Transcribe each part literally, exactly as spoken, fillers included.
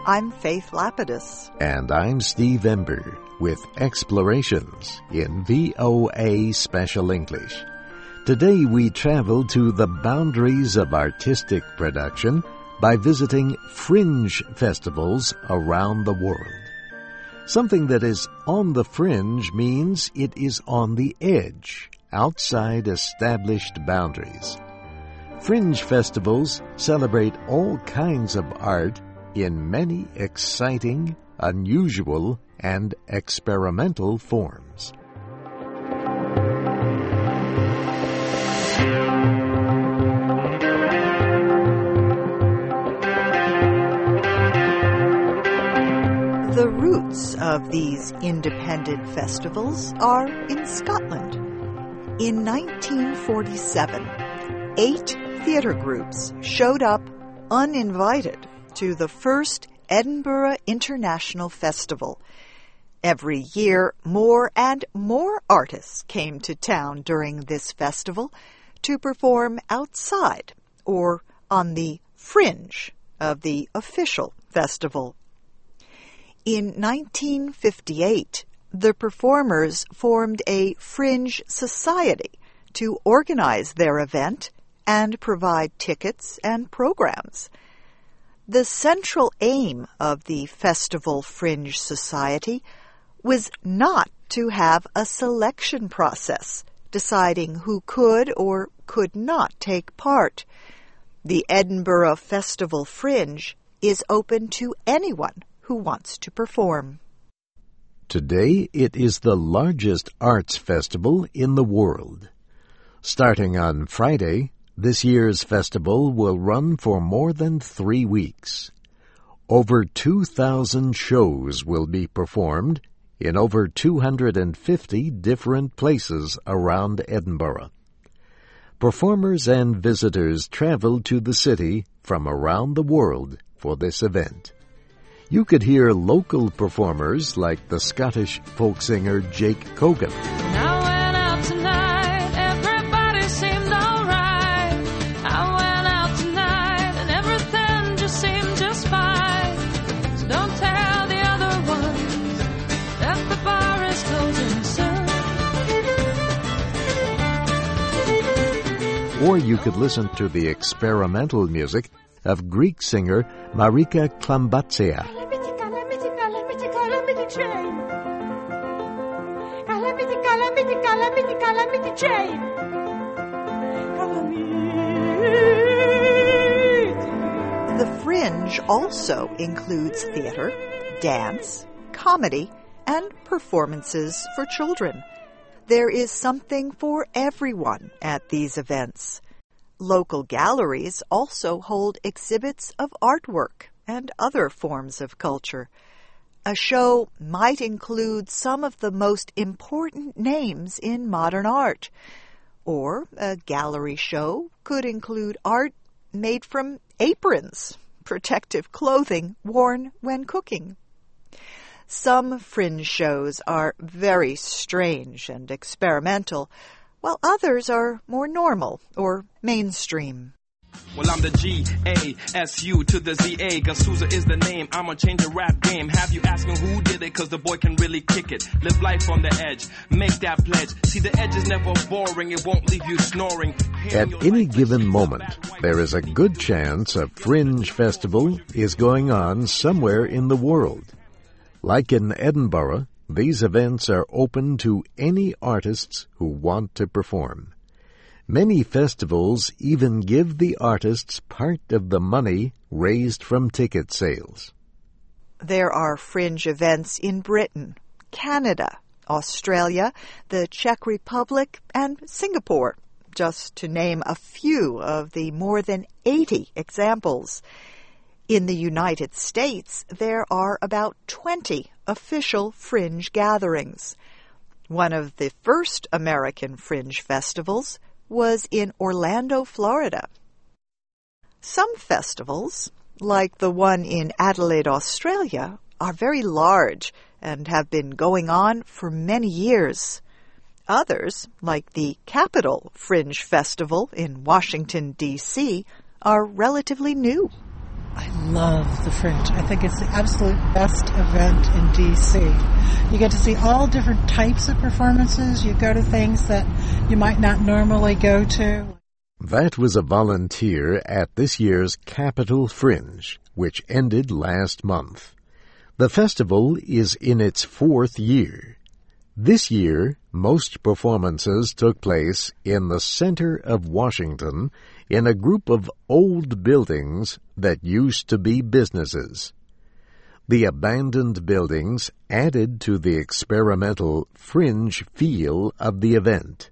I'm Faith Lapidus. And I'm Steve Ember with Explorations in V O A Special English. Today we travel to the boundaries of artistic production by visiting fringe festivals around the world. Something that is on the fringe means it is on the edge, outside established boundaries. Fringe festivals celebrate all kinds of art in many exciting, unusual, and experimental forms. The roots of these independent festivals are in Scotland. In nineteen forty-seven, eight theatre groups showed up uninvited to the first Edinburgh International Festival. Every year, more and more artists came to town during this festival to perform outside or on the fringe of the official festival. In nineteen fifty-eight, the performers formed a fringe society to organize their event and provide tickets and programs. The central aim of the Festival Fringe Society was not to have a selection process deciding who could or could not take part. The Edinburgh Festival Fringe is open to anyone who wants to perform. Today, it is the largest arts festival in the world. Starting on Friday, this year's festival will run for more than three weeks. Over two thousand shows will be performed in over two hundred fifty different places around Edinburgh. Performers and visitors travel to the city from around the world for this event. You could hear local performers like the Scottish folk singer Jake Cogan. I went out tonight, everybody seemed alright. I went out tonight and everything just seemed just fine. So don't tell the other ones that the bar is closing soon. Or you could listen to the experimental music of Greek singer Marika Klambatsia. The fringe also includes theater, dance, comedy, and performances for children. There is something for everyone at these events. Local galleries also hold exhibits of artwork and other forms of culture. A show might include some of the most important names in modern art, or a gallery show could include art made from aprons, protective clothing worn when cooking. Some fringe shows are very strange and experimental, while others are more normal or mainstream. Well, I'm the G A S U to the Z A. Gasuza is the name. I'ma change the rap game. Have you asking who did it? Cause the boy can really kick it. Live life on the edge. Make that pledge. See, the edge is never boring. It won't leave you snoring. At any given moment, there is a good chance a fringe festival is going on somewhere in the world. Like in Edinburgh, these events are open to any artists who want to perform. Many festivals even give the artists part of the money raised from ticket sales. There are fringe events in Britain, Canada, Australia, the Czech Republic, and Singapore, just to name a few of the more than eighty examples. In the United States, there are about twenty official fringe gatherings. One of the first American fringe festivals was in Orlando, Florida. Some festivals, like the one in Adelaide, Australia, are very large and have been going on for many years. Others, like the Capitol Fringe Festival in Washington, D C, are relatively new. I love the Fringe. I think it's the absolute best event in D C. You get to see all different types of performances. You go to things that you might not normally go to. That was a volunteer at this year's Capitol Fringe, which ended last month. The festival is in its fourth year. This year, most performances took place in the center of Washington in a group of old buildings that used to be businesses. The abandoned buildings added to the experimental fringe feel of the event.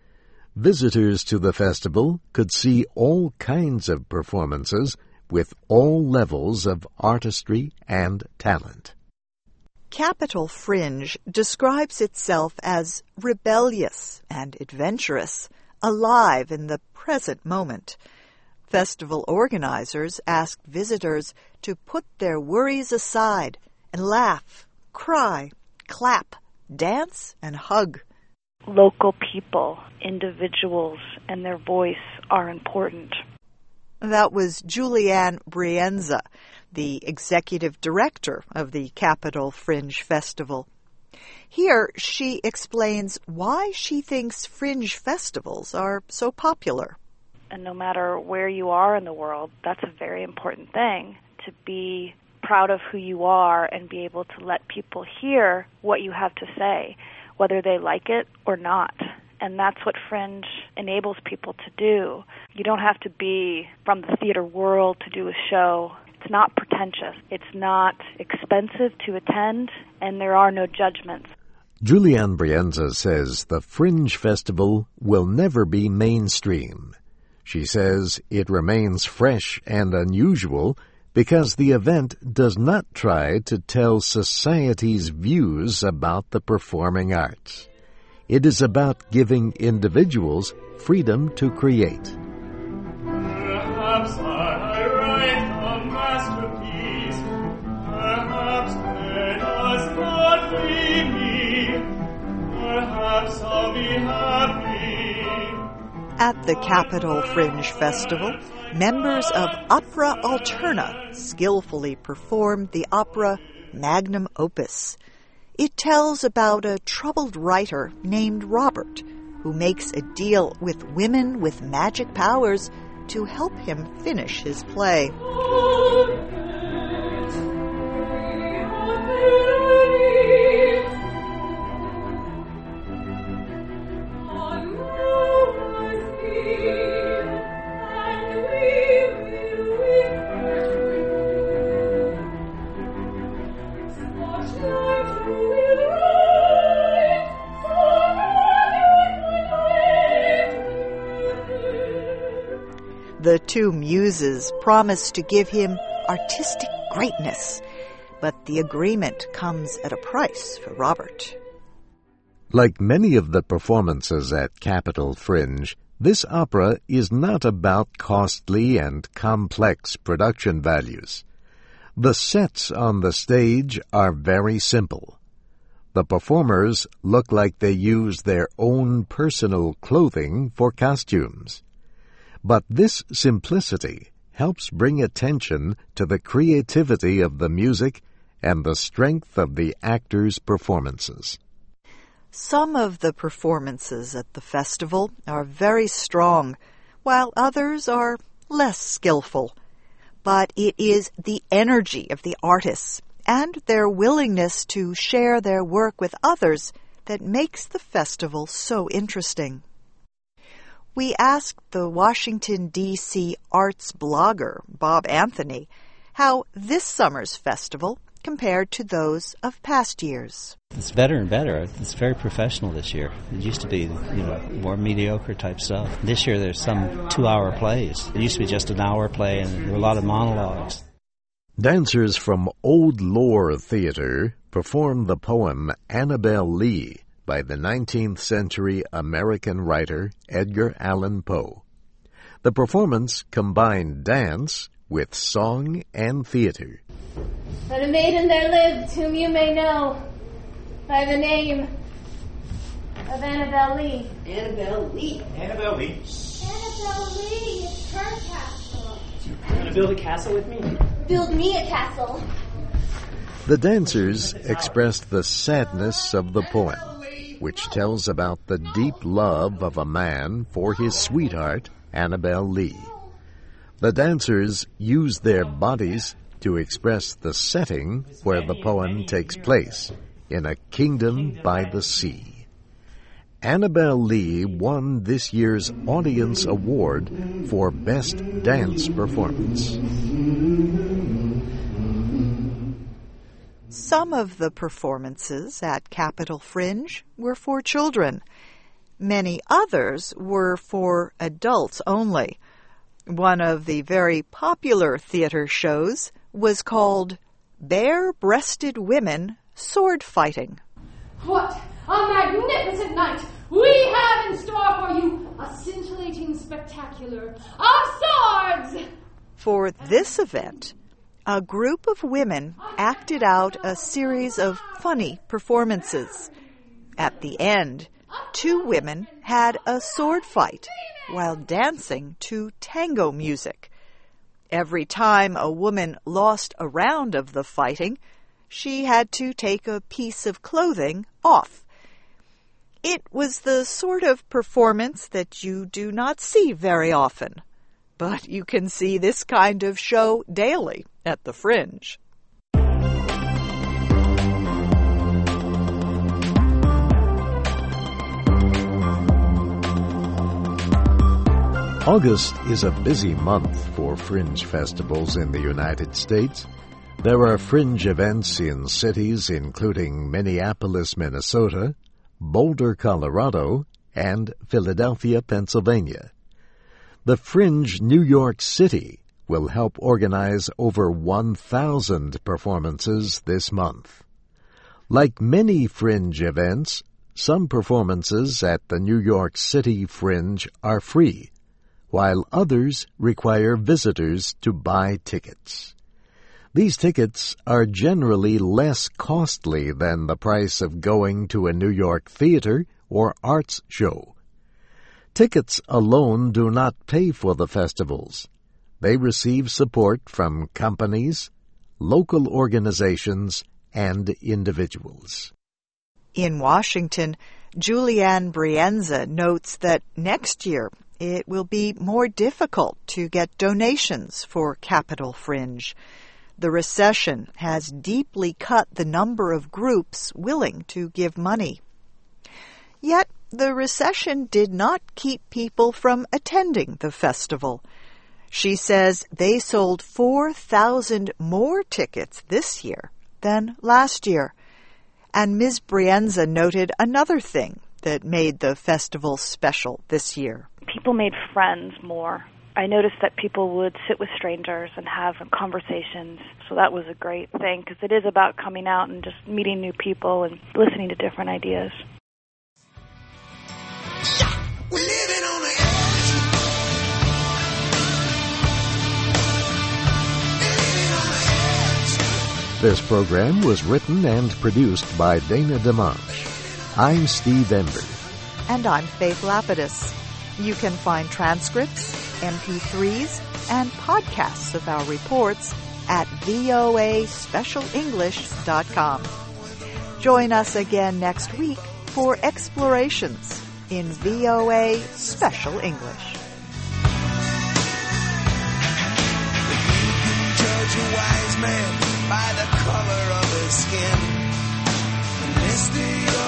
Visitors to the festival could see all kinds of performances with all levels of artistry and talent. Capitol Fringe describes itself as rebellious and adventurous, alive in the present moment. Festival organizers ask visitors to put their worries aside and laugh, cry, clap, dance, and hug. Local people, individuals, and their voice are important. That was Julianne Brienza, the executive director of the Capitol Fringe Festival. Here, she explains why she thinks fringe festivals are so popular. And no matter where you are in the world, that's a very important thing, to be proud of who you are and be able to let people hear what you have to say, whether they like it or not. And that's what Fringe enables people to do. You don't have to be from the theater world to do a show. It's not pretentious. It's not expensive to attend, and there are no judgments. Julianne Brienza says the Fringe Festival will never be mainstream. She says it remains fresh and unusual because the event does not try to tell society's views about the performing arts. It is about giving individuals freedom to create. Perhaps I write a masterpiece. Perhaps it does not be me. Perhaps I'll be happy. At the Capitol Fringe Festival, members of Opera Alterna skillfully performed the opera Magnum Opus. It tells about a troubled writer named Robert who makes a deal with women with magic powers to help him finish his play. The two muses promise to give him artistic greatness, but the agreement comes at a price for Robert. Like many of the performances at Capitol Fringe, this opera is not about costly and complex production values. The sets on the stage are very simple. The performers look like they use their own personal clothing for costumes. But this simplicity helps bring attention to the creativity of the music and the strength of the actors' performances. Some of the performances at the festival are very strong, while others are less skillful. But it is the energy of the artists and their willingness to share their work with others that makes the festival so interesting. We asked the Washington, D C arts blogger, Bob Anthony, how this summer's festival compared to those of past years. It's better and better. It's very professional this year. It used to be, you know, more mediocre type stuff. This year there's some two-hour plays. It used to be just an hour play, and there were a lot of monologues. Dancers from Old Lore Theater performed the poem Annabel Lee by the nineteenth century American writer Edgar Allan Poe. The performance combined dance with song and theater. But a maiden there lived whom you may know by the name of Annabel Lee. Annabel Lee. Annabel Lee. Annabel Lee, it's her castle. You want to build a castle with me? build me a castle. The dancers expressed the sadness of the poem, which tells about the deep love of a man for his sweetheart, Annabel Lee. The dancers used their bodies to express the setting where the poem takes place, in a kingdom by the sea. Annabel Lee won this year's Audience Award for Best Dance Performance. Some of the performances at Capitol Fringe were for children. Many others were for adults only. One of the very popular theater shows was called Bare-Breasted Women Sword Fighting. What a magnificent night we have in store for you! A scintillating spectacular of swords! For this event, a group of women acted out a series of funny performances. At the end, two women had a sword fight while dancing to tango music. Every time a woman lost a round of the fighting, she had to take a piece of clothing off. It was the sort of performance that you do not see very often, but you can see this kind of show daily at the Fringe. August is a busy month for fringe festivals in the United States. There are fringe events in cities including Minneapolis, Minnesota, Boulder, Colorado, and Philadelphia, Pennsylvania. The Fringe New York City will help organize over one thousand performances this month. Like many fringe events, some performances at the New York City Fringe are free, while others require visitors to buy tickets. These tickets are generally less costly than the price of going to a New York theater or arts show. Tickets alone do not pay for the festivals. They receive support from companies, local organizations, and individuals. In Washington, Julianne Brienza notes that next year it will be more difficult to get donations for Capitol Fringe. The recession has deeply cut the number of groups willing to give money. Yet, the recession did not keep people from attending the festival. She says they sold four thousand more tickets this year than last year. And Miz Brienza noted another thing that made the festival special this year. People made friends more. I noticed that people would sit with strangers and have conversations, so that was a great thing, because it is about coming out and just meeting new people and listening to different ideas. We're living on the edge. Living on the edge. This program was written and produced by Dana DeMonch. I'm Steve Ember. And I'm Faith Lapidus. You can find transcripts, M P threes, and podcasts of our reports at V O A special english dot com. Join us again next week for Explorations in V O A Special English. You can judge a wise man by the color of his skin. And this the